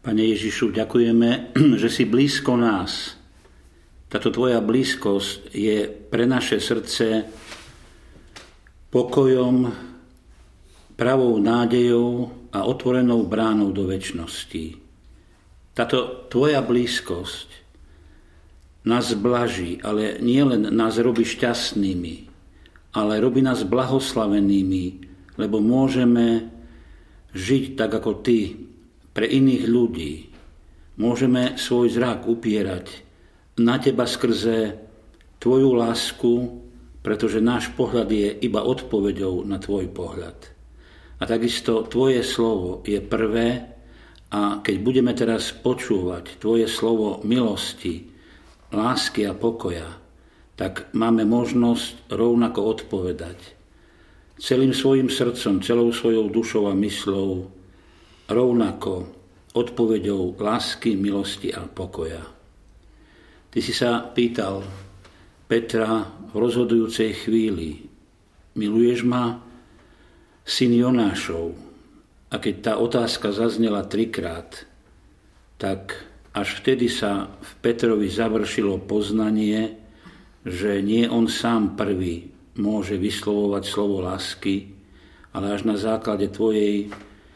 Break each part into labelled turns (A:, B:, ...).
A: Pane Ježišu, ďakujeme, že si blízko nás. Táto tvoja blízkosť je pre naše srdce pokojom, pravou nádejou a otvorenou bránou do večnosti. Táto tvoja blízkosť nás blaží, ale nie len nás robí šťastnými, ale robí nás blahoslavenými, lebo môžeme žiť tak ako ty, pre iných ľudí. Môžeme svoj zrak upierať na teba skrze tvoju lásku, pretože náš pohľad je iba odpoveďou na tvoj pohľad. A takisto tvoje slovo je prvé a keď budeme teraz počúvať tvoje slovo milosti, lásky a pokoja, tak máme možnosť rovnako odpovedať. Celým svojim srdcom, celou svojou dušou a myslou, rovnako odpoveďou lásky, milosti a pokoja. Ty si sa pýtal Petra v rozhodujúcej chvíli: miluješ ma, syn Jonášov? A keď tá otázka zaznela 3-krát, tak až vtedy sa v Petrovi završilo poznanie, že nie on sám prvý môže vyslovovať slovo lásky, ale až na základe tvojej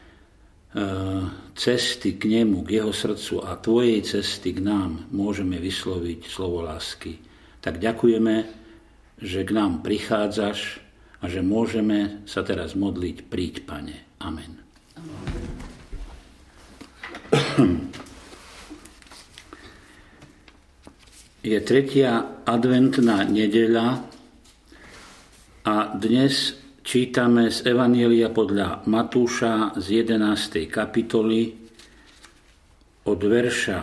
A: cesty k nemu, k jeho srdcu a tvojej cesty k nám môžeme vysloviť slovo lásky. Tak ďakujeme, že k nám prichádzaš a že môžeme sa teraz modliť: príď, Pane. Amen. Je 3. adventná nedeľa a dnes čítame z Evanjelia podľa Matúša z 11. kapitoly od verša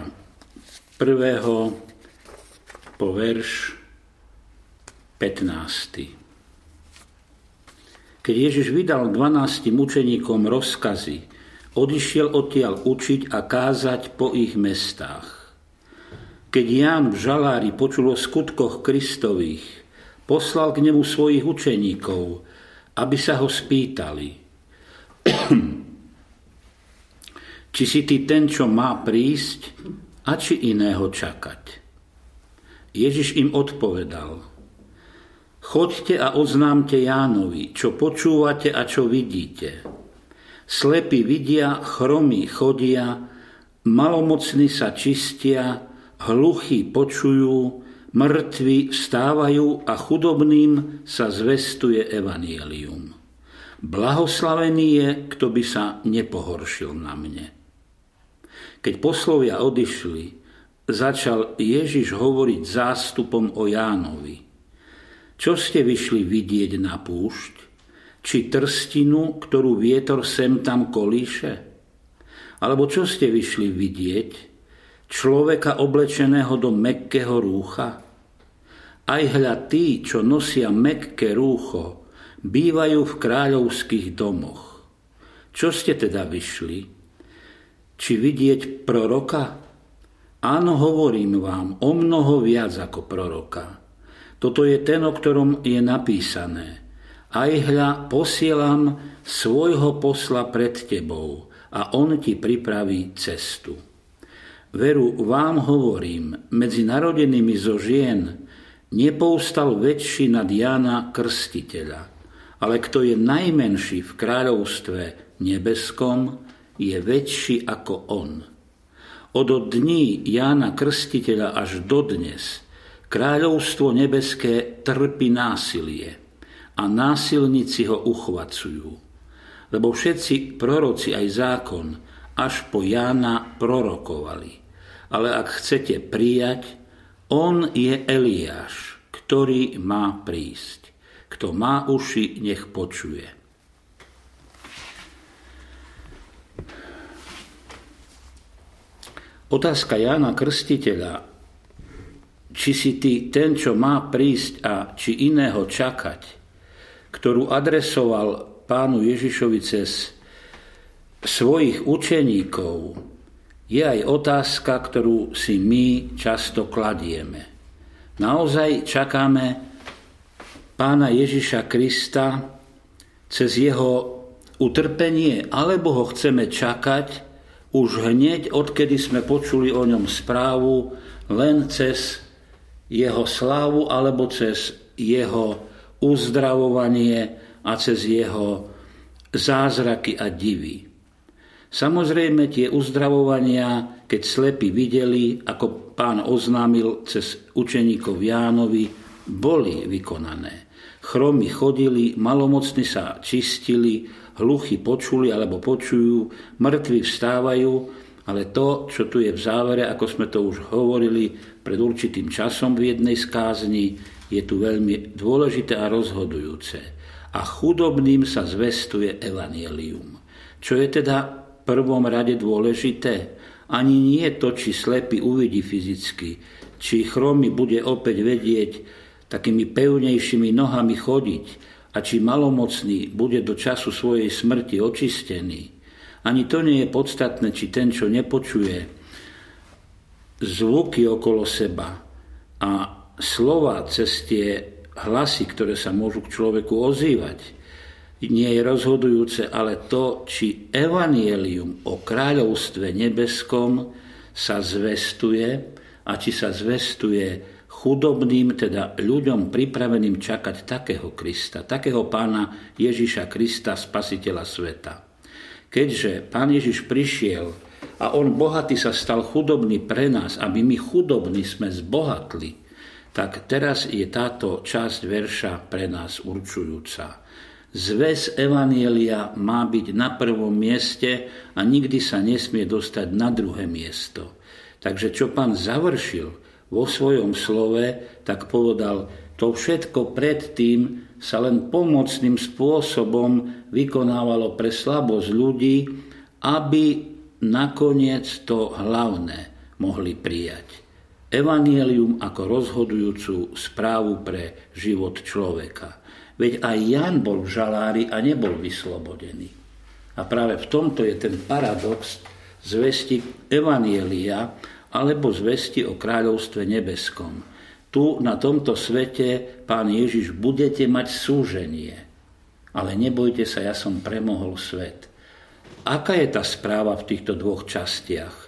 A: 1. po verš 15. Keď Ježiš vydal 12 učeníkom rozkazy, odišiel odtiaľ učiť a kázať po ich mestách. Keď Ján v žalári počul o skutkoch Kristových, poslal k nemu svojich učeníkov, aby sa ho spýtali: či si ty ten, čo má prísť, a či iného čakať. Ježiš im odpovedal: choďte a oznámte Jánovi, čo počúvate a čo vidíte. Slepí vidia, chromí chodia, malomocní sa čistia, hluchí počujú, mŕtvi vstávajú a chudobným sa zvestuje evanjelium. Blahoslavený je, kto by sa nepohoršil na mne. Keď poslovia odišli, začal Ježiš hovoriť zástupom o Jánovi: čo ste vyšli vidieť na púšť? Či trstinu, ktorú vietor sem tam kolíše? Alebo čo ste vyšli vidieť? Človeka oblečeného do mäkkého rúcha? Aj hľa tí, čo nosia mäkké rúcho, bývajú v kráľovských domoch. Čo ste teda vyšli? Či vidieť proroka? Áno, hovorím vám, o mnoho viac ako proroka. Toto je ten, o ktorom je napísané: aj hľa posielam svojho posla pred tebou a on ti pripraví cestu. Veru vám hovorím, medzi narodenými zo žien nepovstal väčší nad Jána Krstiteľa, ale kto je najmenší v kráľovstve nebeskom, je väčší ako on. Od dní Jána Krstiteľa až dodnes kráľovstvo nebeské trpí násilie a násilníci ho uchvacujú. Lebo všetci proroci aj zákon až po Jána prorokovali. Ale ak chcete prijať, on je Eliáš, ktorý má prísť. Kto má uši, nech počuje. Otázka Jána Krstiteľa, či si ty ten, čo má prísť a či iného čakať, ktorú adresoval pánu Ježišovi cez svojich učeníkov, je aj otázka, ktorú si my často kladieme. Naozaj čakáme pána Ježiša Krista cez jeho utrpenie, alebo ho chceme čakať už hneď, odkedy sme počuli o ňom správu, len cez jeho slávu alebo cez jeho uzdravovanie a cez jeho zázraky a divy. Samozrejme tie uzdravovania, keď slepí videli, ako Pán oznámil cez učeníkov Jánovi, boli vykonané. Chromy chodili, malomocní sa čistili, hluchí počuli alebo počujú, mŕtvi vstávajú, ale to, čo tu je v závere, ako sme to už hovorili pred určitým časom v jednej z kázni, je tu veľmi dôležité a rozhodujúce. A chudobným sa zvestuje evanjelium. Čo je teda v prvom rade dôležité? Ani nie to, či slepý uvidí fyzicky, či chromy bude opäť vedieť takými pevnejšími nohami chodiť a či malomocný bude do času svojej smrti očistený. Ani to nie je podstatné, či ten, čo nepočuje zvuky okolo seba a slova cez tie hlasy, ktoré sa môžu k človeku ozývať, nie je rozhodujúce, ale to, či evanjelium o kráľovstve nebeskom sa zvestuje a či sa zvestuje chudobným, teda ľuďom pripraveným čakať takého Krista, takého Pána Ježiša Krista, Spasiteľa sveta. Keďže Pán Ježiš prišiel a on bohatý sa stal chudobný pre nás, aby my chudobní sme zbohatli, tak teraz je táto časť verša pre nás určujúca. Zväz evanjelia má byť na prvom mieste a nikdy sa nesmie dostať na druhé miesto. Takže čo Pán završil vo svojom slove, tak povedal, to všetko predtým sa len pomocným spôsobom vykonávalo pre slabosť ľudí, aby nakoniec to hlavné mohli prijať. Evanjelium ako rozhodujúcu správu pre život človeka. Veď aj Ján bol v žalári a nebol vyslobodený. A práve v tomto je ten paradox zvesti evanjelia alebo zvesti o kráľovstve nebeskom. Tu na tomto svete, Pán Ježiš, budete mať súženie. Ale nebojte sa, ja som premohol svet. Aká je tá správa v týchto dvoch častiach?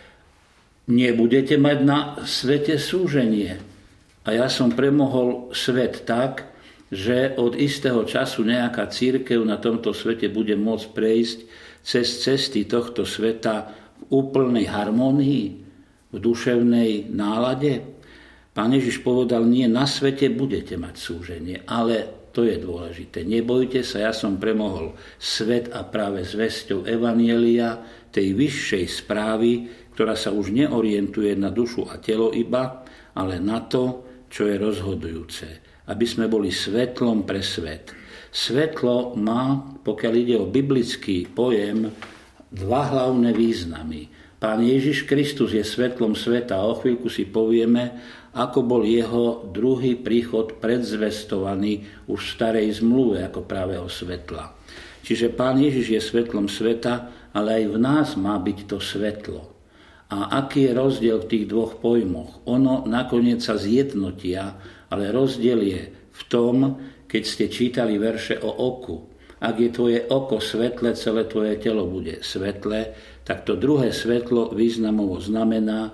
A: Nebudete mať na svete súženie. A ja som premohol svet tak, že od istého času nejaká cirkev na tomto svete bude môcť prejsť cez cesty tohto sveta v úplnej harmonii, v duševnej nálade. Pán Ježiš povedal, nie, na svete budete mať súženie, ale to je dôležité. Nebojte sa, ja som premohol svet a práve zvesťou evanjelia, tej vyššej správy, ktorá sa už neorientuje na dušu a telo iba, ale na to, čo je rozhodujúce. Aby sme boli svetlom pre svet. Svetlo má, pokiaľ ide o biblický pojem, dva hlavné významy. Pán Ježiš Kristus je svetlom sveta a o chvíľku si povieme, ako bol jeho druhý príchod predzvestovaný už v starej zmluve ako pravého svetla. Čiže Pán Ježiš je svetlom sveta, ale aj v nás má byť to svetlo. A aký je rozdiel v tých dvoch pojmoch? Ono nakoniec sa zjednotia, ale rozdiel je v tom, keď ste čítali verše o oku. Ak je tvoje oko svetle, celé tvoje telo bude svetlé, tak to druhé svetlo významovo znamená,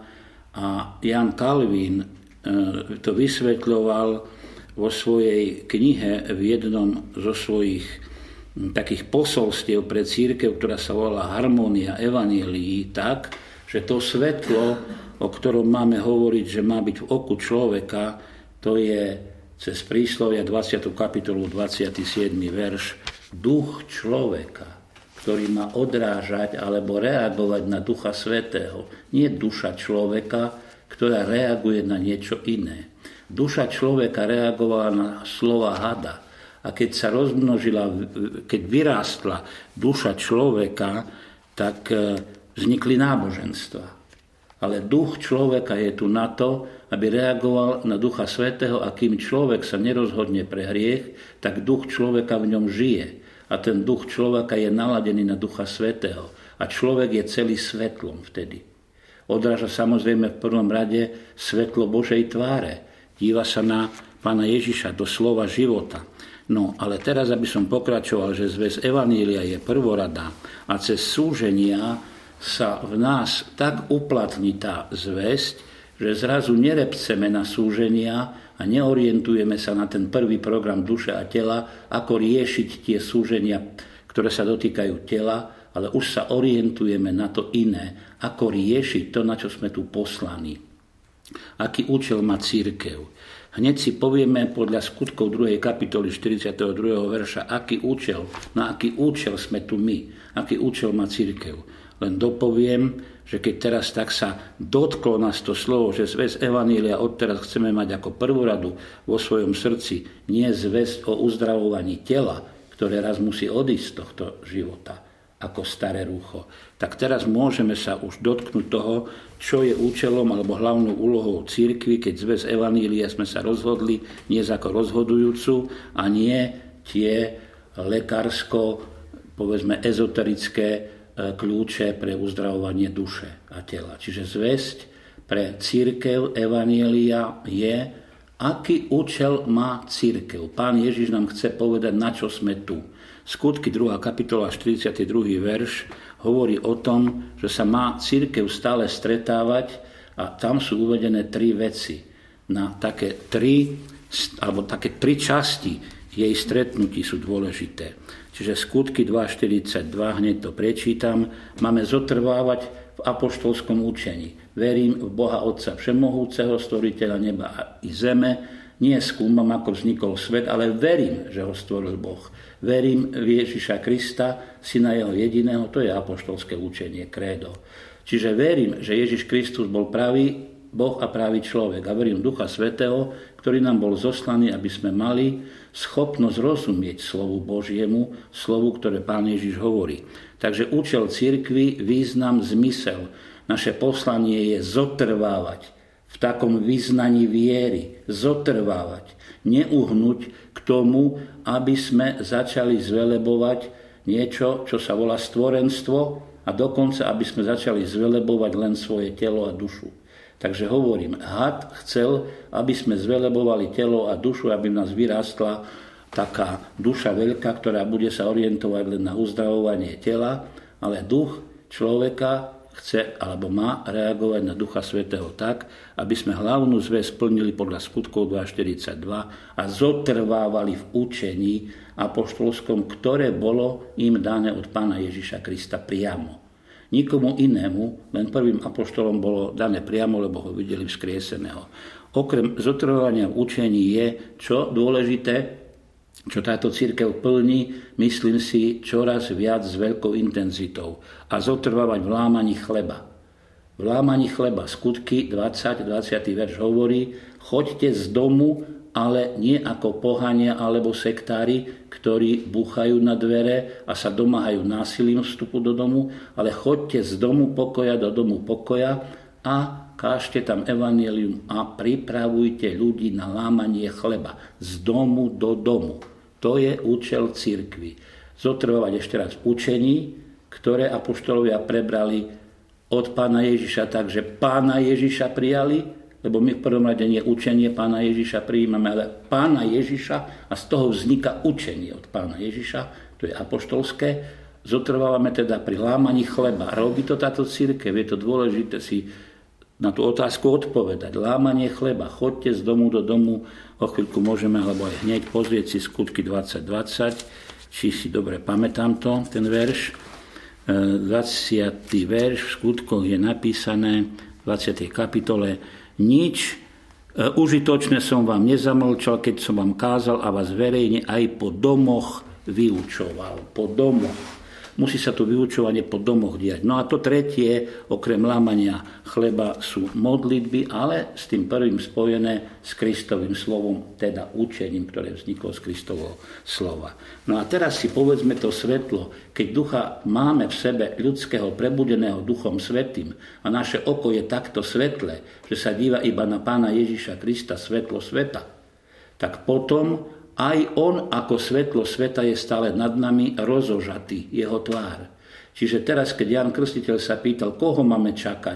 A: a Jan Kalvín to vysvetľoval vo svojej knihe v jednom zo svojich takých posolstiev pre cirkev, ktorá sa volá Harmónia evanjelií, tak, že to svetlo, o ktorom máme hovoriť, že má byť v oku človeka, to je cez príslovia 20. kapitolu 27. verš, duch človeka, ktorý má odrážať alebo reagovať na Ducha Svätého. Nie duša človeka, ktorá reaguje na niečo iné. Duša človeka reagovala na slova hada. A keď sa rozmnožila, keď vyrástla duša človeka, tak vznikli náboženstva. Ale duch človeka je tu na to, aby reagoval na Ducha Svätého, a kým človek sa nerozhodne pre hriech, tak duch človeka v ňom žije. A ten duch človeka je naladený na Ducha Svätého. A človek je celý svetlom vtedy. Odráža samozrejme v prvom rade svetlo Božej tváre. Díva sa na Pána Ježiša, do slova života. No, ale teraz, aby som pokračoval, že zväz evanjelia je prvorada a cez súženia sa v nás tak uplatní tá zvesť, že zrazu nerepceme na súženia a neorientujeme sa na ten prvý program duše a tela, ako riešiť tie súženia, ktoré sa dotýkajú tela, ale už sa orientujeme na to iné, ako riešiť to, na čo sme tu poslaní. Aký účel má cirkev? Hneď si povieme podľa Skutkov 2. kapitoly 42. verša, na aký účel sme tu my, aký účel má cirkev. Len dopoviem, že keď teraz tak sa dotklo nás to slovo, že zvesť evanjelia odteraz chceme mať ako prvoradu vo svojom srdci, nie zvesť o uzdravovaní tela, ktoré raz musí odísť z tohto života, ako staré rúcho, tak teraz môžeme sa už dotknúť toho, čo je účelom alebo hlavnou úlohou cirkvi, keď zvesť evanjelia sme sa rozhodli nie ako rozhodujúcu a nie tie lekársko, povedzme ezoterické kľúče pre uzdravovanie duše a tela. Čiže zvesť pre cirkev evanjelia je, aký účel má cirkev. Pán Ježiš nám chce povedať, na čo sme tu. Skutky 2. kapitola 42. verš hovorí o tom, že sa má cirkev stále stretávať a tam sú uvedené 3 veci. Na také 3 časti jej stretnutí sú dôležité. Čiže skutky 2.42, hneď to prečítam, máme zotrvávať v apoštolskom učení. Verím v Boha Otca Všemohúceho, stvoriteľa neba i zeme. Nie skúmam, ako vznikol svet, ale verím, že ho stvoril Boh. Verím v Ježiša Krista, syna jeho jediného, to je apoštolské učenie, krédo. Čiže verím, že Ježiš Kristus bol pravý Boh a pravý človek. A verím Ducha Svätého, ktorý nám bol zoslaný, aby sme mali schopnosť rozumieť slovu Božiemu, slovu, ktoré Pán Ježiš hovorí. Takže účel cirkvi, význam, zmysel. Naše poslanie je zotrvávať v takom vyznaní viery. Zotrvávať. Neuhnúť k tomu, aby sme začali zvelebovať niečo, čo sa volá stvorenstvo a dokonca, aby sme začali zvelebovať len svoje telo a dušu. Takže hovorím, had chcel, aby sme zvelebovali telo a dušu, aby v nás vyrástla taká duša veľká, ktorá bude sa orientovať len na uzdravovanie tela, ale duch človeka chce alebo má reagovať na Ducha Svätého tak, aby sme hlavnú zvesť plnili podľa Skutkov 2.42 a zotrvávali v učení apoštolskom, ktoré bolo im dané od Pána Ježiša Krista priamo. Nikomu inému, len prvým apoštolom bolo dané priamo, lebo ho videli vzkrieseného. Okrem zotrvávania v učení je, čo dôležité, čo táto cirkev plní, myslím si, čoraz viac s veľkou intenzitou. A zotrvávať v lámaní chleba. V lámaní chleba, Skutky 20. verš hovorí, choďte z domu, ale nie ako pohania alebo sektári, ktorí búchajú na dvere a sa domáhajú násilím vstupu do domu, ale choďte z domu pokoja do domu pokoja a kážte tam evanjelium a pripravujte ľudí na lámanie chleba. Z domu do domu. To je účel cirkvi. Zotrvávať ešte raz v učení, ktoré apoštolovia prebrali od Pána Ježiša, takže Pána Ježiša prijali, lebo my v prvom rade nie učenie Pána Ježiša prijímame, ale Pána Ježiša a z toho vzniká učenie od Pána Ježiša, to je apoštolské. Zotrvávame teda pri lámaní chleba. Robí to táto cirkev, je to dôležité si na tú otázku odpovedať. Lámanie chleba, choďte z domu do domu, o chvíľku môžeme, alebo aj hneď pozrieť si Skutky 2020, či si dobre pamätám to, ten verš. 20. verš v Skutkoch je napísané v 20. kapitole: nič užitočné som vám nezamlčal, keď som vám kázal a vás verejne aj po domoch vyučoval. Po domoch. Musí sa to vyučovanie po domoch diať. No a to tretie, okrem lámania chleba, sú modlitby, ale s tým prvým spojené s Kristovým slovom, teda učením, ktoré vzniklo z Kristovho slova. No a teraz si povedzme to svetlo. Keď ducha máme v sebe ľudského prebudeného Duchom Svätým a naše oko je takto svetlé, že sa díva iba na Pána Ježiša Krista, svetlo sveta, tak potom aj on ako svetlo sveta je stále nad nami rozožatý, jeho tvár. Čiže teraz, keď Ján Krstiteľ sa pýtal, koho máme čakať,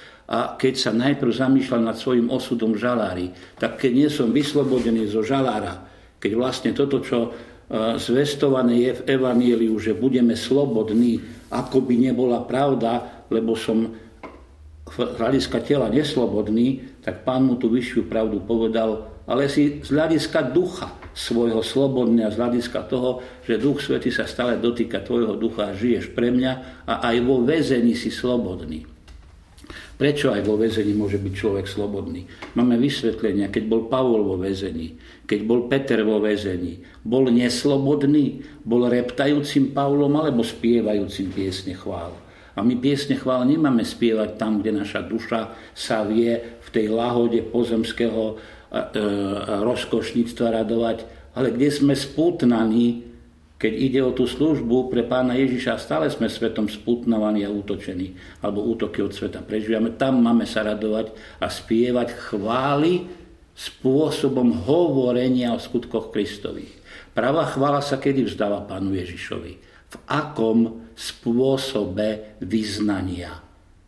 A: a keď sa najprv zamýšľal nad svojim osudom v žalári, tak keď nie som vyslobodený zo žalára, keď vlastne toto, čo zvestované je v evanjeliu, že budeme slobodní, ako by nebola pravda, lebo som z hľadiska tela neslobodný, tak Pán mu tú vyššiu pravdu povedal, ale si z hľadiska ducha svojho slobodný a z hľadiska toho, že Duch Svätý sa stále dotýka tvojho ducha a žiješ pre mňa a aj vo väzení si slobodný. Prečo aj vo väzení môže byť človek slobodný? Máme vysvetlenia, keď bol Pavol vo väzení, keď bol Peter vo väzení, bol neslobodný, bol reptajúcim Pavlom alebo spievajúcim piesne chvál. A my piesne chvál nemáme spievať tam, kde naša duša sa vie v tej lahode pozemského rozkošníctva radovať, ale kde sme spútnaní, keď ide o tú službu pre Pána Ježiša, stále sme svetom spútnavaní a útočení, alebo útoky od sveta prežívame. Tam máme sa radovať a spievať chvály spôsobom hovorenia o skutkoch Kristových. Pravá chvála sa kedy vzdáva Pánu Ježišovi? V akom spôsobe vyznania?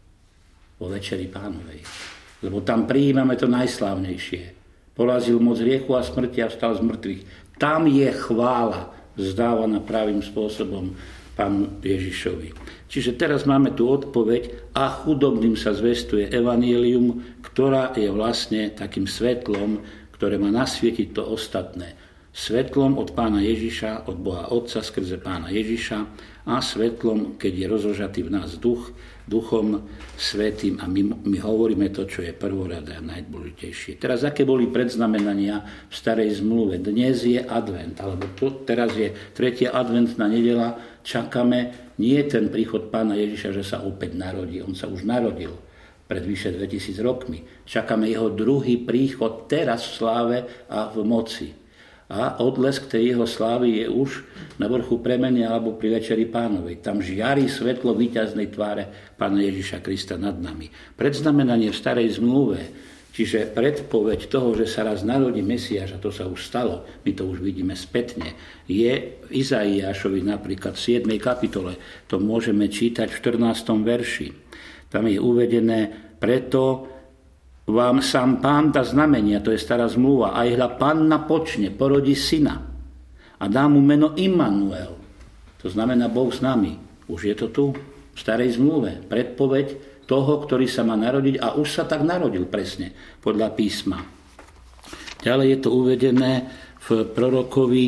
A: Vo Večeri Pánovej. Lebo tam prijímame to najslávnejšie. Porazil moc hriechu a smrti a vstal z mŕtvych. Tam je chvála vzdávaná pravým spôsobom Pánu Ježišovi. Čiže teraz máme tu odpoveď a chudobným sa zvestuje evanjelium, ktorá je vlastne takým svetlom, ktoré má nasvietiť to ostatné. Svetlom od Pána Ježiša, od Boha Otca skrze Pána Ježiša a svetlom, keď je rozožatý v nás Duchom Svätým a my hovoríme to, čo je prvoradé a najdôležitejšie. Teraz, aké boli predznamenania v starej zmluve? Dnes je advent, alebo teraz je 3. adventná nedeľa, čakáme nie ten príchod Pána Ježiša, že sa opäť narodí, on sa už narodil pred vyše 2000 rokmi. Čakáme jeho druhý príchod teraz v sláve a v moci. A odlesk tej jeho slávy je už na vrchu premeny alebo pri Večeri Pánovej. Tam žiari svetlo víťaznej tváre Pána Ježiša Krista nad nami. Predznamenanie v starej zmluve, čiže predpoveď toho, že sa raz narodí Mesiáš, a to sa už stalo, my to už vidíme spätne, je v Izaiášovi napríklad v 7. kapitole. To môžeme čítať v 14. verši. Tam je uvedené, preto vám sám Pán dá znamenia, to je stará zmluva, aj hľa Panna počne, porodí syna a dá mu meno Immanuel. To znamená Boh s nami. Už je to tu v starej zmluve. Predpoveď toho, ktorý sa má narodiť a už sa tak narodil presne podľa písma. Ďalej je to uvedené v prorokovi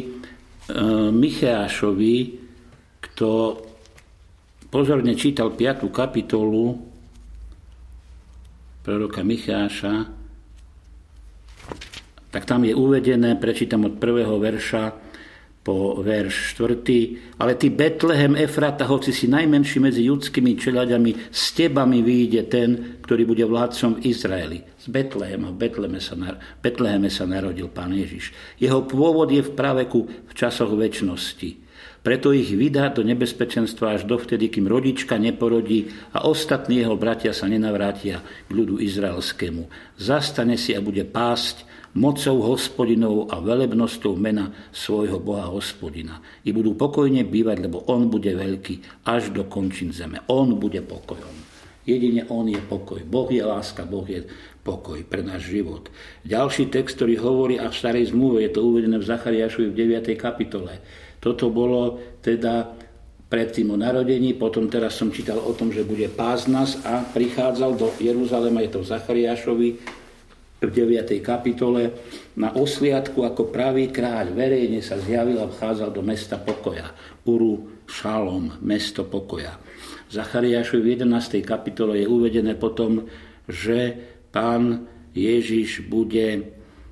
A: Micheášovi, kto pozorne čítal 5. kapitolu proroka Micháša, tak tam je uvedené, prečítam od 1. verša po verš 4. Ale ty Betlehem Efrata, hoci si najmenší medzi judskými čeľaďami, z teba mi vyjde ten, ktorý bude vládcom v Izraeli. Z Betlehema, v Betleheme sa narodil Pán Ježiš. Jeho pôvod je v praveku, v časoch večnosti. Preto ich vydá do nebezpečenstva až dovtedy, kým rodička neporodí a ostatní jeho bratia sa nenavrátia k ľudu izraelskému. Zastane si a bude pásť mocou Hospodinovou a velebnosťou mena svojho Boha Hospodina. I budú pokojne bývať, lebo on bude veľký až do končín zeme. On bude pokojom. Jedine on je pokoj. Boh je láska, Boh je pokoj pre náš život. Ďalší text, ktorý hovorí a v starej zmluve, je to uvedené v Zachariášovi v 9. kapitole. Toto bolo teda predtým o narodení, potom teraz som čítal o tom, že bude pásť nás a prichádzal do Jeruzalema, je to v Zachariášovi v 9. kapitole, na osliadku ako pravý kráľ verejne sa zjavil a vchádzal do mesta pokoja. Uru Šalom, mesto pokoja. V Zachariášovi v 11. kapitole je uvedené potom, že Pán Ježiš bude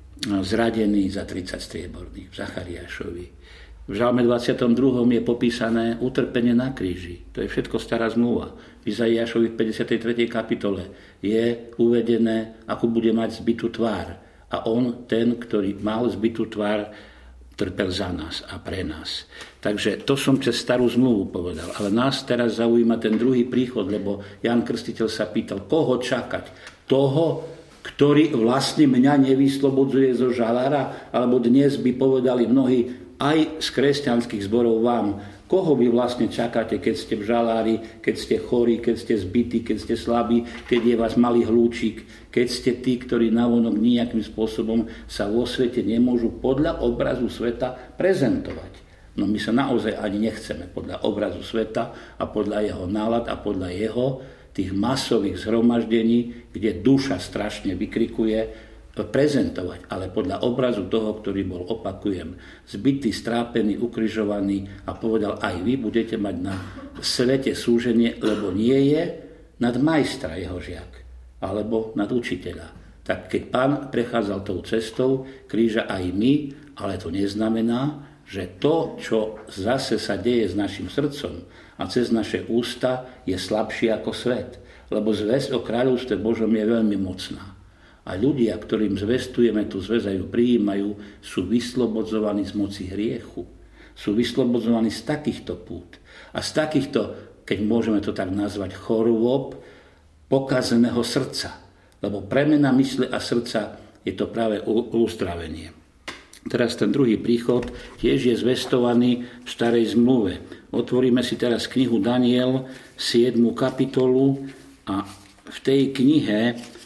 A: zradený za 30 strieborných v Zachariášovi. V Žalme 22. je popísané utrpenie na kríži. To je všetko stará zmluva. V Izaiášovi v 53. kapitole je uvedené, ako bude mať zbitú tvár. A on, ten, ktorý mal zbitú tvár, trpel za nás a pre nás. Takže to som cez starú zmluvu povedal. Ale nás teraz zaujíma ten druhý príchod, lebo Ján Krstiteľ sa pýtal, koho čakať? Toho, ktorý vlastne mňa nevyslobodzuje zo žalára? Alebo dnes by povedali mnohí, aj z kresťanských zborov vám, koho vy vlastne čakáte, keď ste v žalári, keď ste chorí, keď ste zbytí, keď ste slabí, keď je vás malý hlúčik, keď ste tí, ktorí navonok nejakým spôsobom sa vo svete nemôžu podľa obrazu sveta prezentovať. No my sa naozaj ani nechceme podľa obrazu sveta a podľa jeho nálad a podľa jeho tých masových zhromaždení, kde duša strašne vykrikuje, prezentovať, ale podľa obrazu toho, ktorý bol, opakujem, zbitý, strápený, ukrižovaný a povedal, aj vy budete mať na svete súženie, lebo nie je nad majstra jeho žiak, alebo nad učiteľa. Tak keď Pán prechádzal tou cestou kríža aj my, ale to neznamená, že to, čo zase sa deje s našim srdcom a cez naše ústa, je slabšie ako svet. Lebo zvesť o kráľovstve Božom je veľmi mocná. A ľudia, ktorým zvestujeme tú zvesť a ju prijímajú, sú vyslobodzovaní z moci hriechu. Sú vyslobodzovaní z takýchto pút. A z takýchto, keď môžeme to tak nazvať, chorôb pokazeného srdca. Lebo premena mysle a srdca je to práve uzdravenie. Teraz ten druhý príchod tiež je zvestovaný v starej zmluve. Otvoríme si teraz knihu Daniel, 7. kapitolu a v tej knihe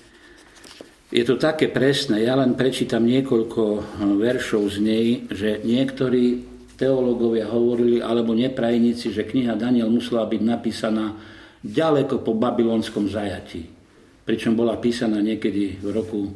A: je to také presné, ja len prečítam niekoľko veršov z nej, že niektorí teológovia hovorili, alebo neprajníci, že kniha Daniel musela byť napísaná ďaleko po babylonskom zajatí. Pričom bola písaná niekedy v roku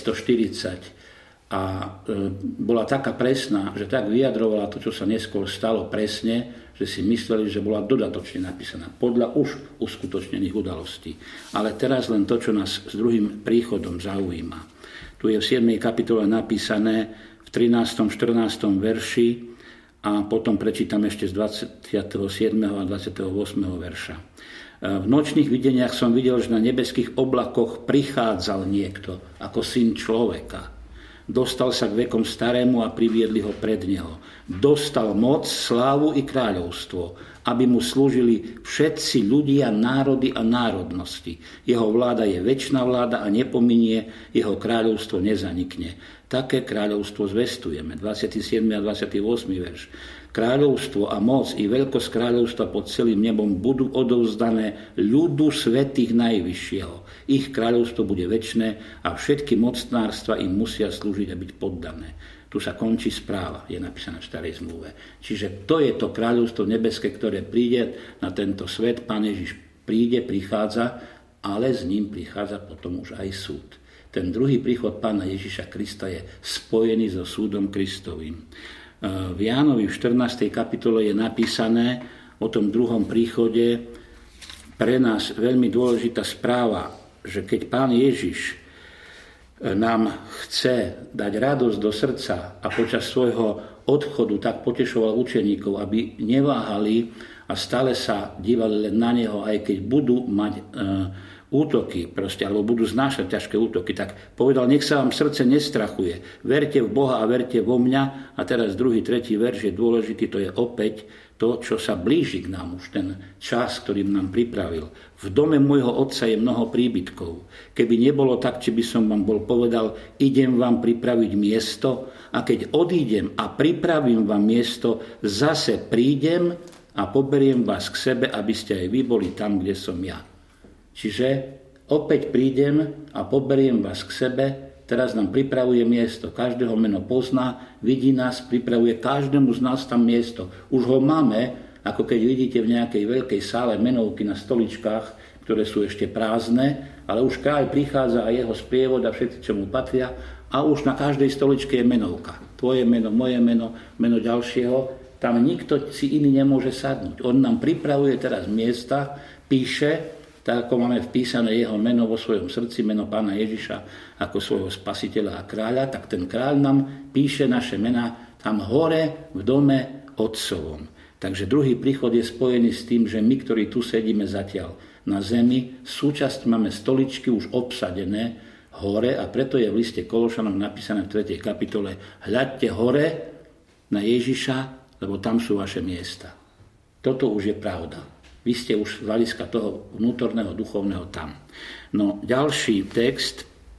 A: 540 a bola taká presná, že tak vyjadrovala to, čo sa neskôr stalo presne, že si mysleli, že bola dodatočne napísaná podľa už uskutočnených udalostí. Ale teraz len to, čo nás s druhým príchodom zaujíma. Tu je v 7. kapitole napísané v 13. 14. verši a potom prečítam ešte z 27. a 28. verša. V nočných videniach som videl, že na nebeských oblakoch prichádzal niekto ako syn človeka. Dostal sa k vekom starému a priviedli ho pred neho. Dostal moc, slávu i kráľovstvo, aby mu slúžili všetci ľudia, národy a národnosti. Jeho vláda je večná vláda a nepominie, jeho kráľovstvo nezanikne. Také kráľovstvo zvestujeme. 27. a 28. verš. Kráľovstvo a moc i veľkosť kráľovstva pod celým nebom budú odovzdané ľudu svätých najvyššieho. Ich kráľovstvo bude večné a všetky mocnárstva im musia slúžiť a byť poddané. Tu sa končí správa, je napísané v starej zmluve. Čiže to je to kráľovstvo nebeské, ktoré príde na tento svet. Pán Ježiš prichádza, ale s ním prichádza potom už aj súd. Ten druhý príchod Pána Ježiša Krista je spojený so súdom Kristovým. V Jánovi v 14. kapitole je napísané o tom druhom príchode pre nás veľmi dôležitá správa, že keď Pán Ježiš nám chce dať radosť do srdca a počas svojho odchodu tak potešoval učeníkov, aby neváhali a stále sa dívali len na neho, aj keď budú mať útoky, alebo budú znášať ťažké útoky, tak povedal, nech sa vám srdce nestrachuje. Verte v Boha a verte vo mňa. A teraz druhý, tretí verš je dôležitý, to je opäť to, čo sa blíži k nám, už ten čas, ktorý nám pripravil. V dome môjho otca je mnoho príbytkov. Keby nebolo tak, či by som vám bol povedal, idem vám pripraviť miesto a keď odídem a pripravím vám miesto, zase prídem a poberiem vás k sebe, aby ste aj vy boli tam, kde som ja. Čiže opäť prídem a poberiem vás k sebe, teraz nám pripravuje miesto. Každého meno pozná, vidí nás, pripravuje každému z nás tam miesto. Už ho máme, ako keď vidíte v nejakej veľkej sále menovky na stoličkách, ktoré sú ešte prázdne, ale už kráľ prichádza a jeho sprievod a všetci, čo mu patria, a už na každej stoličke je menovka. Tvoje meno, moje meno, meno ďalšieho. Tam nikto si iný nemôže sadnúť. On nám pripravuje teraz miesta, píše, tak ako máme vpísané jeho meno vo svojom srdci, meno Pána Ježiša ako svojho spasiteľa a kráľa, tak ten kráľ nám píše naše mená tam hore v dome Otcovom. Takže druhý príchod je spojený s tým, že my, ktorí tu sedíme zatiaľ na zemi, súčasť máme stoličky už obsadené hore a preto je v liste Kološanom napísané v 3. kapitole hľadte hore na Ježiša, lebo tam sú vaše miesta. Toto už je pravda. Vy ste už z hľadiska toho vnútorného, duchovného tam. No, ďalší text,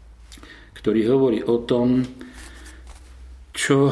A: ktorý hovorí o tom, čo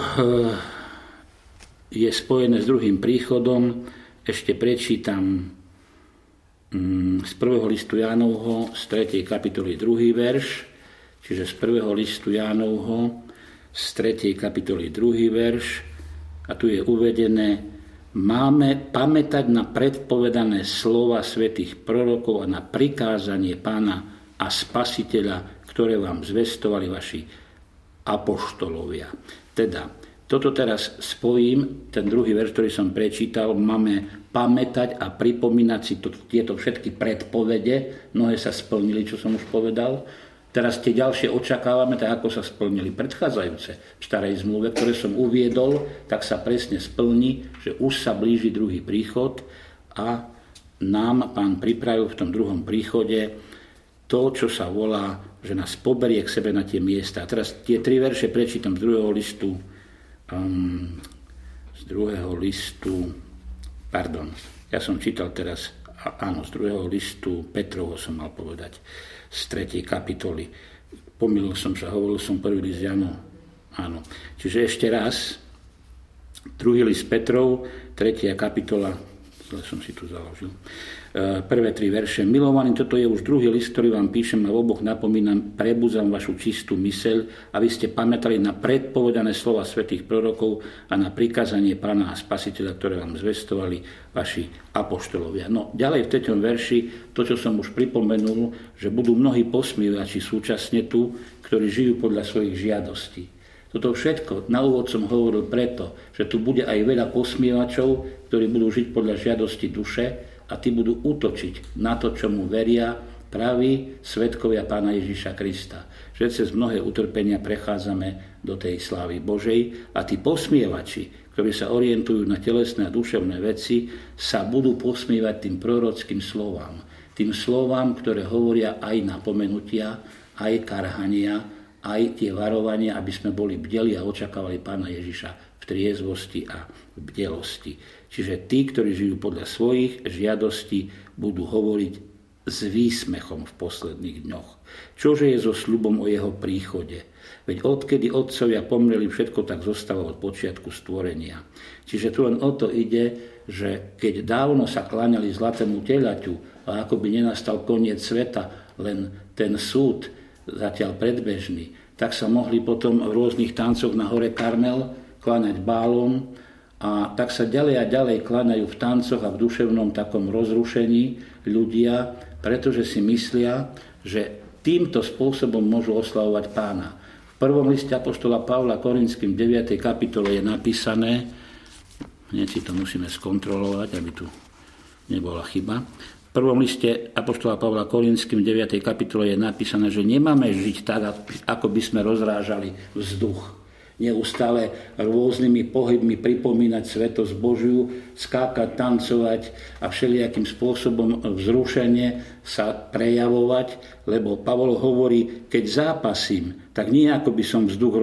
A: je spojené s druhým príchodom, ešte prečítam z 1. listu Jánovho, z 3. kapitoly 2. verš, čiže z 1. listu Jánovho, z 3. kapitoly 2. verš, a tu je uvedené, máme pamätať na predpovedané slova svätých prorokov a na prikázanie Pána a Spasiteľa, ktoré vám zvestovali vaši apoštolovia. Teda, toto teraz spojím, ten druhý verš, ktorý som prečítal, máme pamätať a pripomínať si tieto všetky predpovede, mnohé sa splnili, čo som už povedal. Teraz tie ďalšie očakávame, tak ako sa splnili predchádzajúce v starej zmluve, ktoré som uviedol, tak sa presne splní, že už sa blíži druhý príchod a nám Pán pripravil v tom druhom príchode to, čo sa volá, že nás poberie k sebe na tie miesta. A teraz tie 3 verše prečítam z druhého listu, ja som čítal teraz, z druhého listu Petrovho som mal povedať, z 3. kapitoly. Pomýlil som sa, hovoril som prvý list Janu. Áno. Čiže ešte raz, druhý list Petrov, 3. kapitola, zle som si tu založil, prvé 3 verše. Milovaní, toto je už druhý list, ktorý vám píšem a v oboch napomínam, prebudzam vašu čistú myseľ, aby ste pamätali na predpovedané slova svätých prorokov a na prikázanie Pána a Spasiteľa, ktoré vám zvestovali vaši apoštolovia. No, ďalej v 3. verši, to, čo som už pripomenul, že budú mnohí posmievači súčasne tu, ktorí žijú podľa svojich žiadostí. Toto všetko na úvod som hovoril preto, že tu bude aj veľa posmievačov, ktorí budú žiť podľa žiadosti duše, a tí budú útočiť na to, čo mu veria praví svedkovia Pána Ježiša Krista. Že cez mnohé utrpenia prechádzame do tej slávy Božej a tí posmievači, ktorí sa orientujú na telesné a duševné veci, sa budú posmievať tým prorockým slovám. Tým slovám, ktoré hovoria aj napomenutia, aj karhania, aj tie varovania, aby sme boli bdeli a očakávali Pána Ježiša v triezvosti a v bdelosti. Čiže tí, ktorí žijú podľa svojich žiadostí, budú hovoriť s výsmechom v posledných dňoch. Čože je so sľubom o jeho príchode? Veď odkedy otcovia pomreli, všetko tak zostáva od počiatku stvorenia. Čiže tu len o to ide, že keď dávno sa kláňali zlatému telaťu a ako by nenastal koniec sveta, len ten súd zatiaľ predbežný, tak sa mohli potom v rôznych tancoch na hore Karmel kláňať Bálom, a tak sa ďalej a ďalej kláňajú v tancoch a v duševnom takom rozrušení ľudia, pretože si myslia, že týmto spôsobom môžu oslavovať Pána. V prvom liste apoštola Pavla Korinským 9. kapitole je napísané, hneď si to musíme skontrolovať, aby tu nebola chyba. V prvom liste apoštola Pavla Korinským 9. kapitole je napísané, že nemáme žiť tak, ako by sme rozrážali vzduch. Neustále rôznymi pohybmi pripomínať svetosť Božiu, skákať, tancovať a všelijakým spôsobom vzrušenie sa prejavovať, lebo Pavol hovorí, keď zápasím, tak nie ako by som vzduch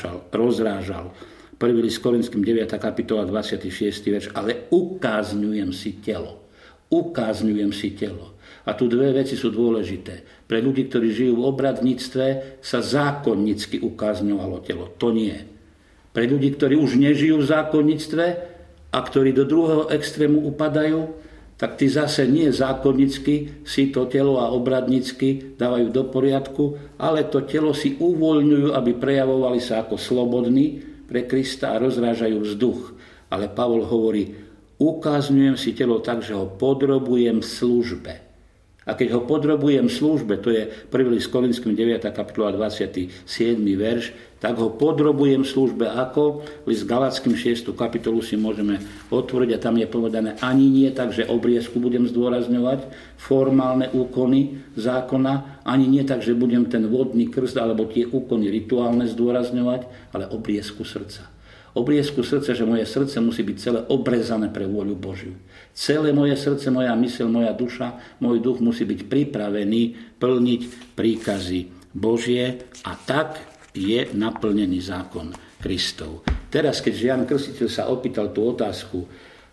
A: rozrážal. Prvý list Korinským 9. kapitola 26. verš, ale ukázňujem si telo. Ukázňujem si telo. A tu dve veci sú dôležité. Pre ľudí, ktorí žijú v obradníctve, sa zákonnícky ukázňovalo telo. To nie. Pre ľudí, ktorí už nežijú v zákonníctve a ktorí do druhého extrému upadajú, tak tí zase nie zákonnícky si to telo a obradnícky dávajú do poriadku, ale to telo si uvoľňujú, aby prejavovali sa ako slobodní pre Krista a rozrážajú vzduch. Ale Pavol hovorí, ukázňujem si telo tak, že ho podrobujem službe. A keď ho podrobujem službe, to je 1. list Korinským 9. kapitola 27. verš, tak ho podrobujem službe ako? List Galackým 6. kapitolu si môžeme otvoriť a tam je povedané ani nie tak, že obriezku budem zdôrazňovať, formálne úkony zákona, ani nie tak, že budem ten vodný krst alebo tie úkony rituálne zdôrazňovať, ale obriezku srdca. Obriezku srdca, že moje srdce musí byť celé obrezané pre vôľu Božiu. Celé moje srdce, moja myseľ, moja duša, môj duch musí byť pripravený plniť príkazy Božie a tak je naplnený zákon Kristov. Teraz, keď Ján Krstiteľ sa opýtal tú otázku,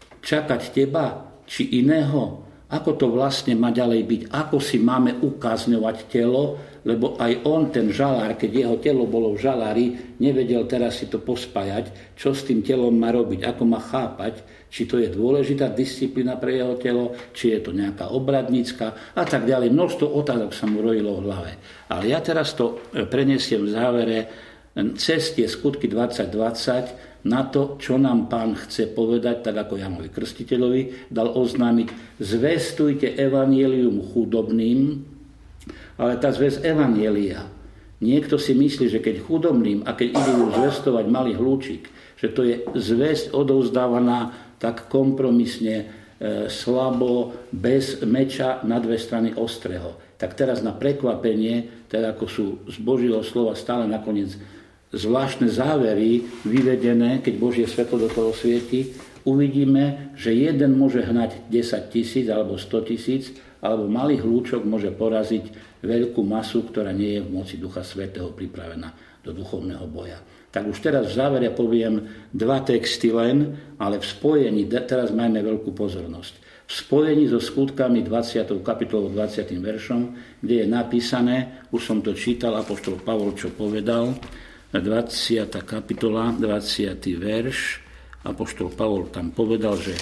A: čakať teba či iného, ako to vlastne má ďalej byť, ako si máme ukázňovať telo, lebo aj on, ten žalár, keď jeho telo bolo v žalári, nevedel teraz si to pospájať, čo s tým telom má robiť, ako má chápať, či to je dôležitá disciplína pre jeho telo, či je to nejaká obradnícka a tak ďalej. Množstvo otázok sa mu rojilo v hlave. Ale ja teraz to prenesiem v závere cez tie skutky 2020 na to, čo nám Pán chce povedať, tak ako Jánovi Krstiteľovi dal oznámiť: zvestujte evanjelium chudobným. Ale tá zväz evanjelia, niekto si myslí, že keď chudobným a keď idú zvestovať malý hľúčik, že to je zvesť odovzdávaná tak kompromisne, slabo, bez meča na dve strany ostrého. Tak teraz na prekvapenie, teda ako sú z Božieho slova stále nakoniec zvláštne závery vyvedené, keď Božie svetlo do toho svieti, uvidíme, že jeden môže hnať 10 000 alebo 100 000, alebo malý hľúčok môže poraziť veľkú masu, ktorá nie je v moci Ducha Svätého pripravená do duchovného boja. Tak už teraz v závere poviem 2 texty len, ale v spojení, teraz majme veľkú pozornosť. V spojení so skutkami 20. kapitolou 20. veršom, kde je napísané, už som to čítal, apoštol Pavol čo povedal, 20. kapitola, 20. verš, apoštol Pavol tam povedal, že,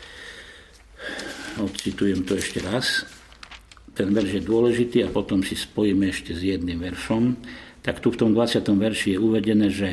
A: odcitujem to ešte raz, ten verš je dôležitý a potom si spojíme ešte s jedným veršom. Tak tu v tom 20. verši je uvedené, že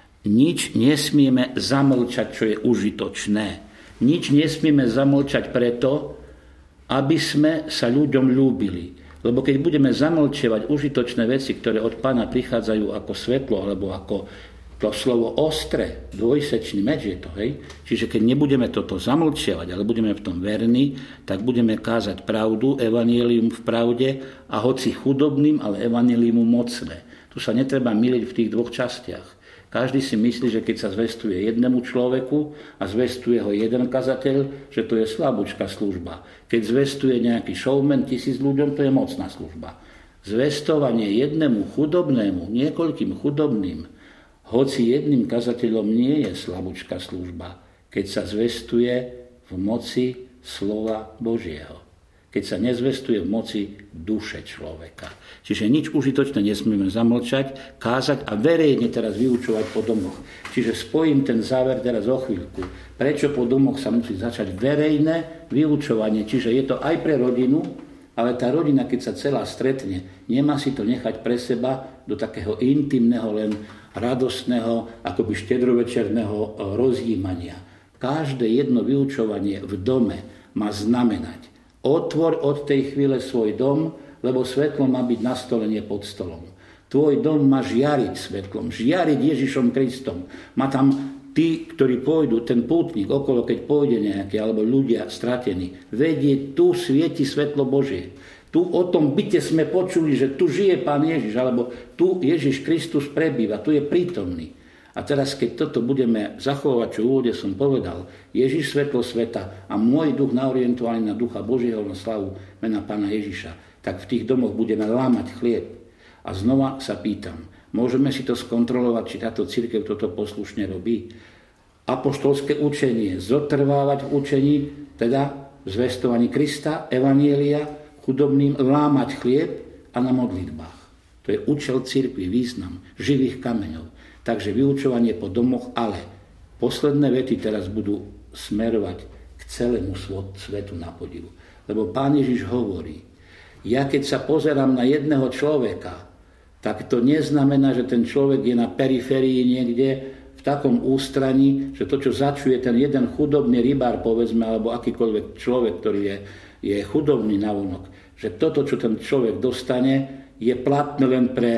A: nič nesmieme zamlčať, čo je užitočné. Nič nesmieme zamlčať preto, aby sme sa ľuďom ľúbili. Lebo keď budeme zamlčievať užitočné veci, ktoré od Pána prichádzajú ako svetlo, alebo ako to slovo ostré, dvojsečný meč je to, hej? Čiže keď nebudeme toto zamlčievať, ale budeme v tom verní, tak budeme kázať pravdu, evanjelium v pravde a hoci chudobným, ale evanjelium mocné. Tu sa netreba myliť v tých dvoch častiach. Každý si myslí, že keď sa zvestuje jednému človeku a zvestuje ho jeden kazateľ, že to je slabúčka služba. Keď zvestuje nejaký showman 1000 ľuďom, to je mocná služba. Zvestovanie jednému chudobnému, niekoľkým chudobným, hoci jedným kazateľom nie je slabúčka služba, keď sa zvestuje v moci slova Božieho. Keď sa nezvestuje v moci duše človeka. Čiže nič užitočné nesmieme zamlčať, kázať a verejne teraz vyučovať po domoch. Čiže spojím ten záver teraz o chvíľku. Prečo po domoch sa musí začať verejné vyučovanie? Čiže je to aj pre rodinu, ale tá rodina, keď sa celá stretne, nemá si to nechať pre seba do takého intimného, len radostného, akoby štedrovečerného rozjímania. Každé jedno vyučovanie v dome má znamenať: otvor od tej chvíle svoj dom, lebo svetlo má byť na stole, nie pod stolom. Tvoj dom má žiariť svetlom, žiariť Ježišom Kristom. Má tam tí, ktorí pôjdu, ten pútnik okolo, keď pôjde nejaký, alebo ľudia stratení, vedie, tu svieti svetlo Božie. Tu o tom byte sme počuli, že tu žije Pán Ježiš, alebo tu Ježiš Kristus prebýva, tu je prítomný. A teraz, keď toto budeme zachovať, čo v úvode som povedal, Ježiš svetlo sveta a môj duch naorientovaný na ducha Božieho, na slavu mena Pána Ježiša, tak v tých domoch budeme lámať chlieb. A znova sa pýtam, môžeme si to skontrolovať, či táto cirkev toto poslušne robí? Apoštolské učenie, zotrvávať v učení, teda v zvestovaní Krista, evanjelia, chudobným lámať chlieb a na modlitbách. To je účel cirkvi, význam živých kameňov. Takže vyučovanie po domoch, ale posledné vety teraz budú smerovať k celému svetu na podivu. Lebo Pán Ježiš hovorí, ja keď sa pozerám na jedného človeka, tak to neznamená, že ten človek je na periférii niekde v takom ústraní, že to, čo začuje ten jeden chudobný rybár, povedzme, alebo akýkoľvek človek, ktorý je chudobný navonok, že toto, čo ten človek dostane, je platné len pre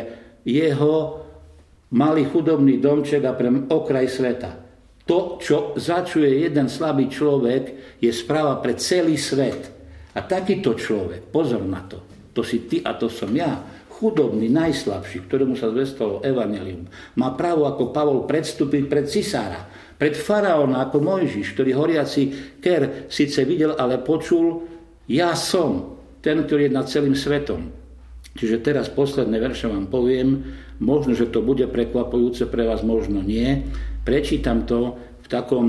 A: jeho malý chudobný domček a pre okraj sveta. To, čo začuje jeden slabý človek, je správa pre celý svet. A takýto človek, pozor na to, to si ty a to som ja, chudobný, najslabší, ktorému sa zvestovalo evanjelium, má právo ako Pavol predstúpiť pred cisára, pred faraóna ako Mojžiš, ktorý horiaci ker síce videl, ale počul, ja som ten, ktorý je nad celým svetom. Čiže teraz posledné verše vám poviem, možno, že to bude prekvapujúce pre vás, možno nie. Prečítam to v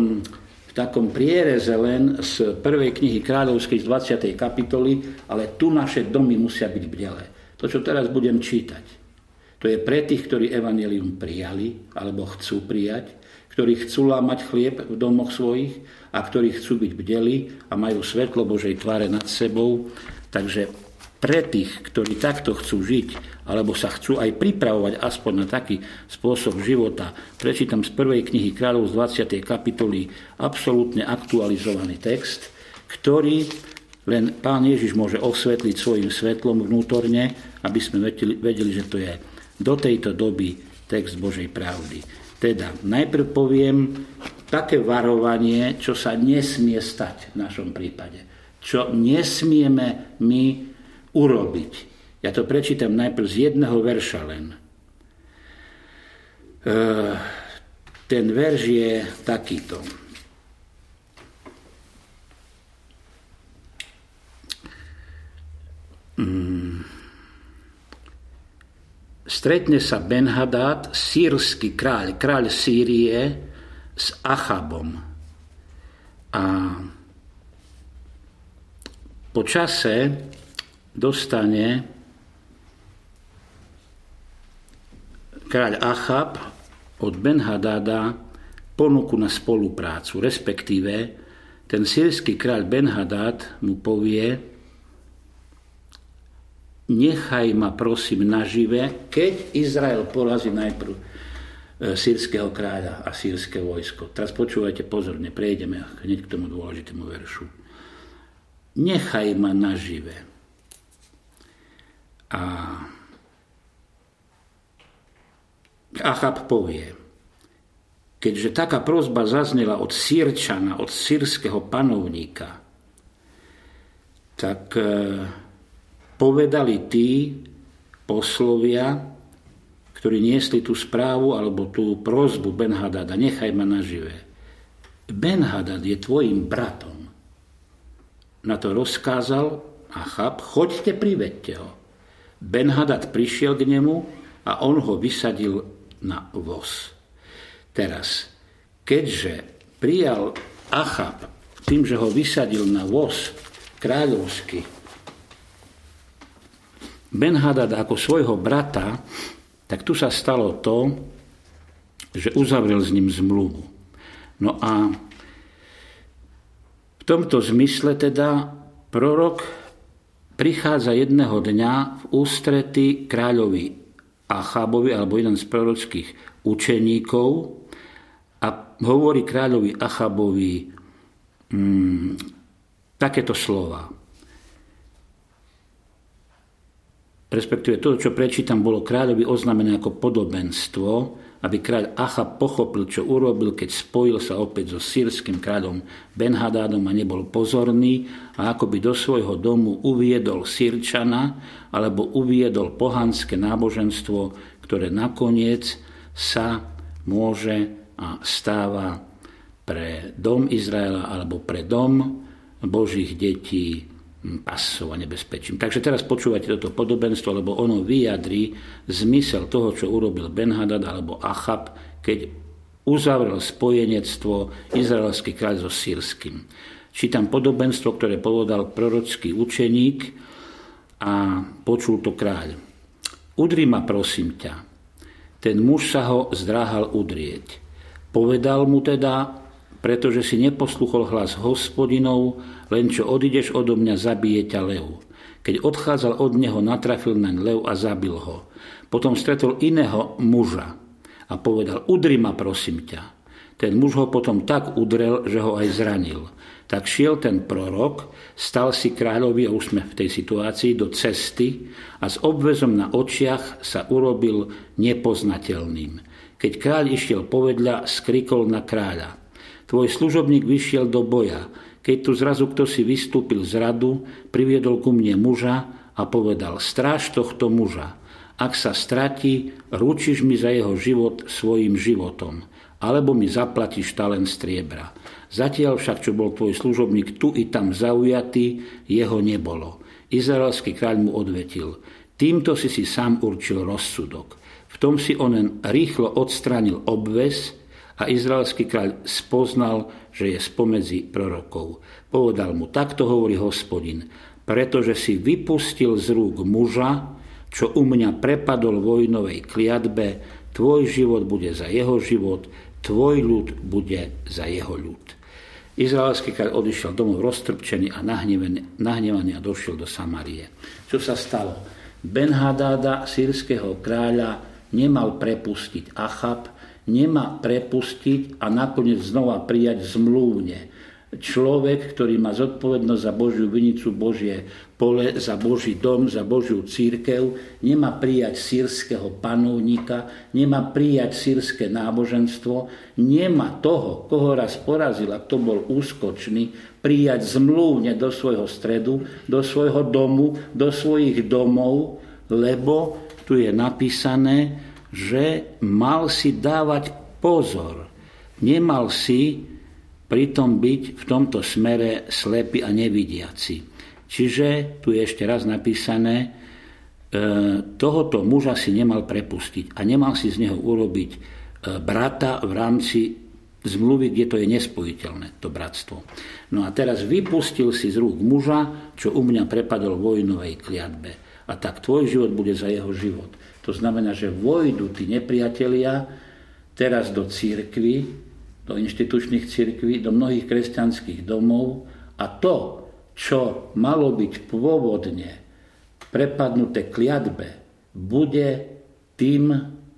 A: takom priereze len z prvej knihy Kráľovskej z 20. kapitoly, ale tu naše domy musia byť bdelé. To, čo teraz budem čítať, to je pre tých, ktorí evanjelium prijali, alebo chcú prijať, ktorí chcú lámať chlieb v domoch svojich a ktorí chcú byť bdelí a majú svetlo Božej tváre nad sebou. Takže pre tých, ktorí takto chcú žiť, alebo sa chcú aj pripravovať aspoň na taký spôsob života. Prečítam z 1. knihy Kráľov z 20. kapitoly absolútne aktualizovaný text, ktorý len Pán Ježiš môže osvetliť svojim svetlom vnútorne, aby sme vedeli, že to je do tejto doby text Božej pravdy. Teda najprv poviem také varovanie, čo sa nesmie stať v našom prípade. Čo nesmieme my urobiť. Ja to prečítam najprv z jedného verša len. Ten verš je takýto. Stretne sa Ben-Hadad, sírsky kráľ Sýrie, s Achabom. A po čase dostane kráľ Achab od Ben-Hadada ponuku na spoluprácu, respektíve ten sírsky kráľ Ben-Hadad mu povie: nechaj ma prosím nažive, keď Izrael porazí najprv sírskeho kráľa a sírske vojsko. Teraz počúvajte pozorne, prejdeme hneď k tomu dôležitému veršu. Nechaj ma nažive. A Achab povie: keďže taká prosba zaznela od Sýrčana, od sírskeho panovníka, tak povedali tí poslovia, ktorí niesli tú správu alebo tú prosbu Ben-Hadada: nechaj ma nažive. Ben-Hadad je tvojim bratom. Na to rozkázal Achab: choďte, privedte ho. Ben-Hadad prišiel k nemu a on ho vysadil na voz. Teraz, keďže prijal Achab tým, že ho vysadil na voz kráľovský Ben-Hadad ako svojho brata, tak tu sa stalo to, že uzavrel s ním zmluvu. No a v tomto zmysle teda prorok prichádza jedného dňa v ústrety kráľovi Achabovi, alebo jeden z prorockých učeníkov, a hovorí kráľovi Achabovi takéto slova. Respektíve to, čo prečítam, bolo kráľovi oznamené ako podobenstvo, aby kráľ Achab pochopil, čo urobil, keď spojil sa opäť so sýrskym kráľom Ben-Hadadom a nebol pozorný, a ako by do svojho domu uviedol Sýrčana alebo uviedol pohanské náboženstvo, ktoré nakoniec sa môže a stáva pre dom Izraela alebo pre dom Božích detí pasov a nebezpečím. Takže teraz počúvate toto podobenstvo, lebo ono vyjadrí zmysel toho, čo urobil Ben-Hadad alebo Achab, keď uzavrel spojenectvo izraelský kráľ so sýrskym. Čítam podobenstvo, ktoré povedal prorocký učeník a počul to kráľ. Udri ma, prosím ťa. Ten muž sa ho zdráhal udrieť. Povedal mu teda: pretože si neposluchol hlas Hospodinov, len čo odídeš odo mňa, zabije ťa lev. Keď odchádzal od neho, natrafil naň lev a zabil ho. Potom stretol iného muža a povedal: udri ma, prosím ťa. Ten muž ho potom tak udrel, že ho aj zranil. Tak šiel ten prorok, stal si kráľovi, a už sme v tej situácii, do cesty a s obväzom na očiach sa urobil nepoznateľným. Keď kráľ išiel povedľa, skrikol na kráľa: tvoj služobník vyšiel do boja. Keď tu zrazu kto si vystúpil z radu, priviedol ku mne muža a povedal: stráž tohto muža. Ak sa stratí, ručíš mi za jeho život svojim životom, alebo mi zaplatíš talent striebra. Zatiaľ však, čo bol tvoj služobník tu i tam zaujatý, jeho nebolo. Izraelský kráľ mu odvetil: týmto si sám určil rozsudok. V tom si onen rýchlo odstránil obväz a izraelský kráľ spoznal, že je spomedzi prorokov. Povedal mu: takto hovorí Hospodin, pretože si vypustil z rúk muža, čo u mňa prepadol vojnovej kliatbe, tvoj život bude za jeho život, tvoj ľud bude za jeho ľud. Izraelský kráľ odišiel domov roztrpčený a nahnevaný a došiel do Samárie. Čo sa stalo? Ben-Hadáda, sírskeho kráľa, nemal prepustiť Achab, nemá prepustiť a nakoniec znova prijať zmluvne. Človek, ktorý má zodpovednosť za Božiu vinicu, Božie pole, za Boží dom, za Božiu cirkev, nemá prijať sírskeho panovníka, nemá prijať sírske náboženstvo, nemá toho, koho raz porazil, a kto bol úskočný, prijať zmluvne do svojho stredu, do svojho domu, do svojich domov, lebo tu je napísané, že mal si dávať pozor, nemal si pritom byť v tomto smere slepý a nevidiaci. Čiže tu je ešte raz napísané, tohoto muža si nemal prepustiť a nemal si z neho urobiť brata v rámci zmluvy, kde to je nespojiteľné, to bratstvo. No a teraz vypustil si z rúk muža, čo u mňa prepadol v vojnovej kliatbe. A tak tvoj život bude za jeho život. To znamená, že vojdu tí nepriatelia teraz do cirkvi, do inštitučných cirkví, do mnohých kresťanských domov a to, čo malo byť pôvodne prepadnuté kliatbe, bude tým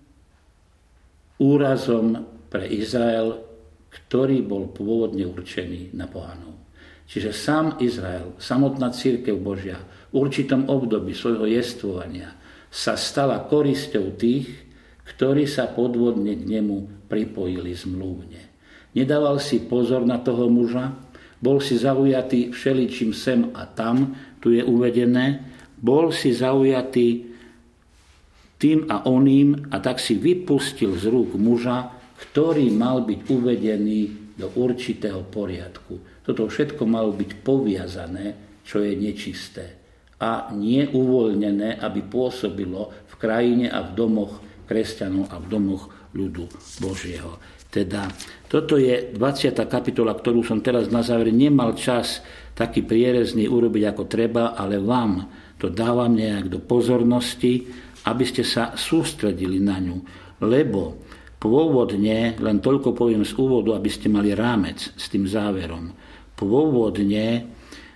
A: úrazom pre Izrael, ktorý bol pôvodne určený na pohanov. Čiže sám Izrael, samotná cirkev Božia v určitom období svojho jestvovania sa stala korisťou tých, ktorí sa podvodne k nemu pripojili zmluvne. Nedával si pozor na toho muža, bol si zaujatý všeličím sem a tam, tu je uvedené, bol si zaujatý tým a oným a tak si vypustil z rúk muža, ktorý mal byť uvedený do určitého poriadku. Toto všetko malo byť poviazané, čo je nečisté a nie uvoľnené, aby pôsobilo v krajine a v domoch kresťanov a v domoch ľudu Božieho. Teda toto je 20. kapitola, ktorú som teraz na záver nemal čas taký prierezný urobiť ako treba, ale vám to dávam nejak do pozornosti, aby ste sa sústredili na ňu. Lebo pôvodne, len toľko poviem z úvodu, aby ste mali rámec s tým záverom. Pôvodne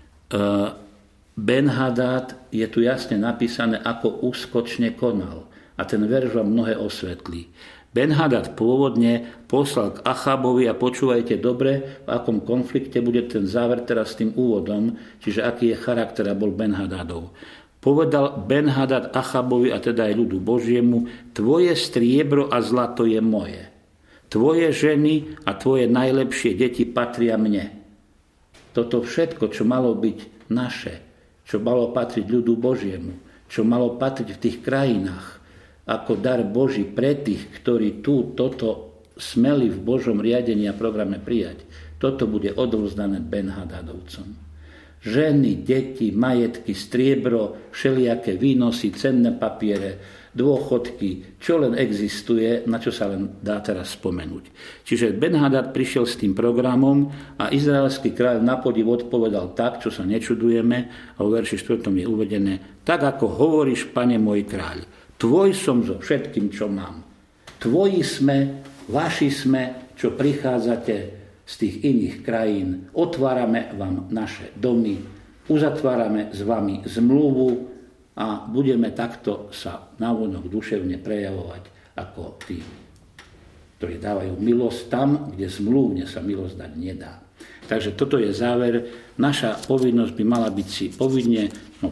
A: Ben-Hadad je tu jasne napísané, ako úskočne konal. A ten verš vám mnohé osvetlí. Ben-Hadad pôvodne poslal k Achabovi a počúvajte dobre, v akom konflikte bude ten záver teraz s tým úvodom, čiže aký je charakter a bol Ben-Hadadov. Povedal Ben-Hadad Achabovi, a teda aj ľudu Božiemu, tvoje striebro a zlato je moje. Tvoje ženy a tvoje najlepšie deti patria mne. Toto všetko, čo malo byť naše, čo malo patriť ľudu Božiemu, čo malo patriť v tých krajinách, ako dar Boží pre tých, ktorí tu toto smeli v Božom riadení a programe prijať. Toto bude odovzdané Ben-Hadadovcom. Ženy, deti, majetky, striebro, všelijaké výnosy, cenné papiere, dôchodky, čo len existuje, na čo sa len dá teraz spomenúť. Čiže Ben-Hadad prišiel s tým programom a izraelský kráľ na podiv odpovedal tak, čo sa nečudujeme, a vo verši 4. je uvedené, tak ako hovoríš, pane môj kráľ, tvoj som so všetkým, čo mám. Tvoji sme, vaši sme, čo prichádzate z tých iných krajín. Otvárame vám naše domy, uzatvárame s vami zmluvu a budeme takto sa navonok duševne prejavovať ako tí, ktorí dávajú milosť tam, kde zmluvne sa milosť dať nedá. Takže toto je záver. Naša povinnosť by mala byť si povinne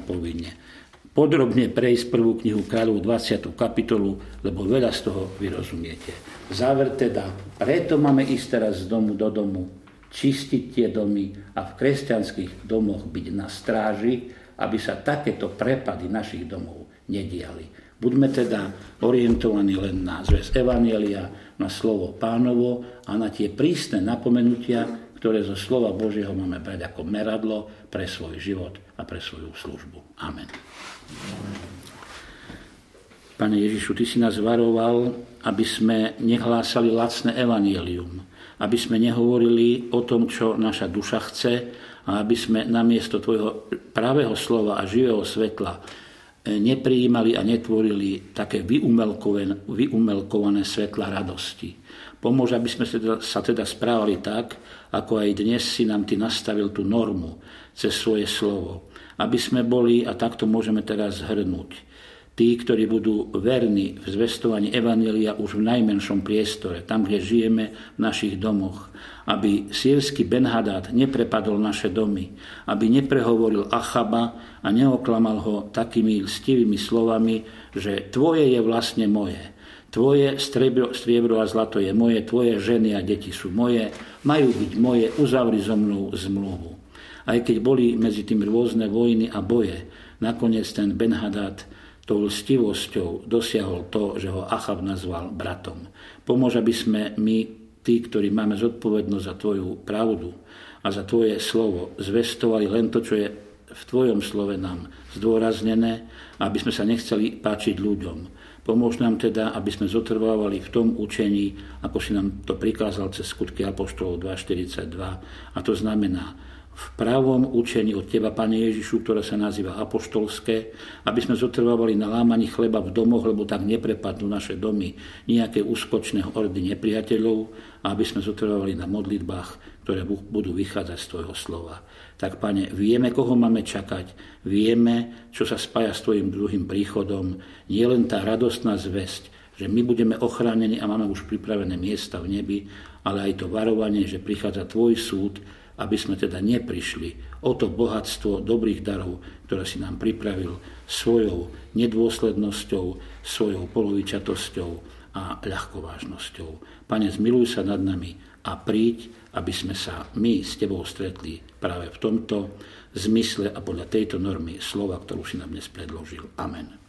A: podrobne prejsť prvú knihu Kráľov 20. kapitolu, lebo veľa z toho vyrozumiete. Záver teda, preto máme ísť teraz z domu do domu, čistiť tie domy a v kresťanských domoch byť na stráži, aby sa takéto prepady našich domov nediali. Buďme teda orientovaní len na zväz Evanjelia, na slovo Pánovo a na tie prísne napomenutia, ktoré zo slova Božieho máme brať ako meradlo pre svoj život a pre svoju službu. Amen. Pane Ježišu, Ty si nás varoval, aby sme nehlásali lacné evanjelium, aby sme nehovorili o tom, čo naša duša chce, a aby sme namiesto Tvojho pravého slova a živého svetla neprijímali a netvorili také vyumelkované svetla radosti. Pomôž, aby sme sa teda správali tak, ako aj dnes si nám Ty nastavil tú normu cez svoje slovo. Aby sme boli, a takto môžeme teraz zhrnúť, tí, ktorí budú verní v zvestovaní evanjelia už v najmenšom priestore, tam, kde žijeme v našich domoch, aby sírsky Ben-Hadad neprepadol naše domy, aby neprehovoril Achaba a neoklamal ho takými lstivými slovami, že tvoje je vlastne moje. Tvoje striebro a zlato je moje, tvoje ženy a deti sú moje, majú byť moje, uzavri so mnou zmluvu. Aj keď boli medzi tým rôzne vojny a boje, nakoniec ten Ben-Hadad tou lstivosťou dosiahol to, že ho Achab nazval bratom. Pomôž, aby sme my, tí, ktorí máme zodpovednosť za tvoju pravdu a za tvoje slovo, zvestovali len to, čo je v tvojom slove nám zdôraznené, aby sme sa nechceli páčiť ľuďom. Pomôž nám teda, aby sme zotrvávali v tom učení, ako si nám to prikázal cez Skutky apoštolov 2.42. A to znamená, v pravom učení od Teba, Pane Ježišu, ktoré sa nazýva apoštolské, aby sme zotrvávali na lámaní chleba v domoch, lebo tak neprepadnú naše domy nejaké úskočné hordy nepriateľov, a aby sme zotrvávali na modlitbách, ktoré budú vychádzať z Tvojho slova. Tak, Pane, vieme, koho máme čakať, vieme, čo sa spája s Tvojim druhým príchodom, nie len tá radostná zvesť, že my budeme ochránení a máme už pripravené miesta v nebi, ale aj to varovanie, že prichádza Tvoj súd, aby sme teda neprišli o to bohatstvo dobrých darov, ktoré si nám pripravil svojou nedôslednosťou, svojou polovičatosťou a ľahkovážnosťou. Pane, zmiluj sa nad nami a príď, aby sme sa my s Tebou stretli práve v tomto zmysle a podľa tejto normy slova, ktorú si nám dnes predložil. Amen.